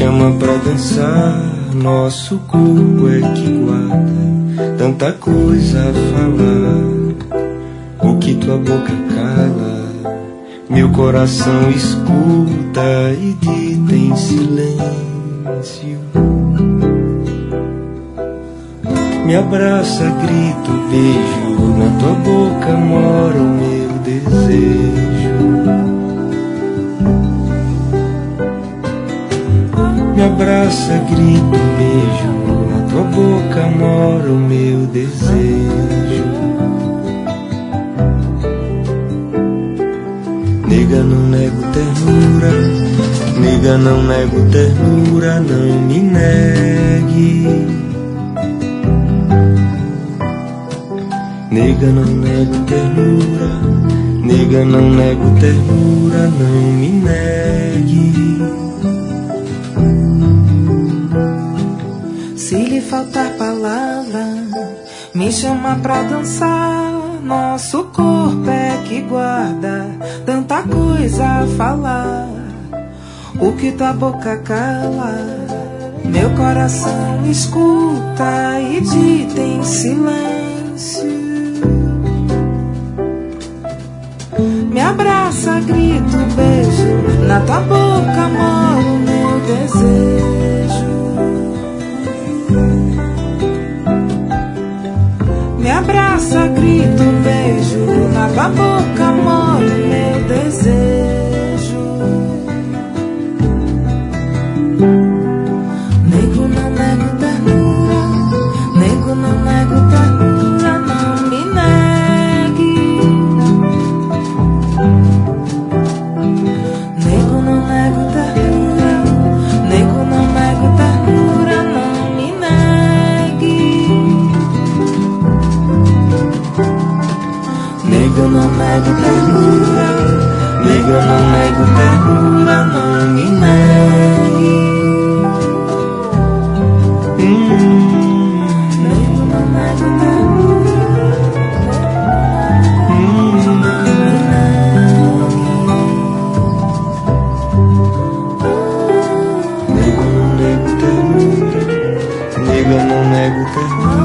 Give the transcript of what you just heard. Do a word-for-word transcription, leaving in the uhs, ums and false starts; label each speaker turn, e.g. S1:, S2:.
S1: chama pra dançar, nosso corpo é que guarda tanta coisa a falar. O que tua boca cala, meu coração escuta e dita em silêncio. Me abraça, grito, beijo, na tua boca mora o meu desejo. Me abraça, grito, beijo, na tua boca mora o meu desejo. Nega, não nego ternura, nega, não nego ternura, não me negue. Nega, não nego ternura, nega, não nego ternura, não me negue.
S2: Se lhe faltar palavra, me chama pra dançar. Nosso corpo é que guarda tanta coisa a falar. O que tua boca cala, meu coração escuta e dita em silêncio. Me abraça, grito, beijo, na tua boca mora o meu desejo. Me abraça, grito, beijo, na tua boca mora o meu desejo. Nego, não nego ternura, nego, não nego ternura, não me negue. Nego, não nego ternura, nego, não nego ternura, não me negue. Nego, não nego ternura, nego, não nego ternura, não me negue. Hum, nego, não nego ternura, hum, não me negue.
S1: Nega, não nego ternura, nega, não nego ternura.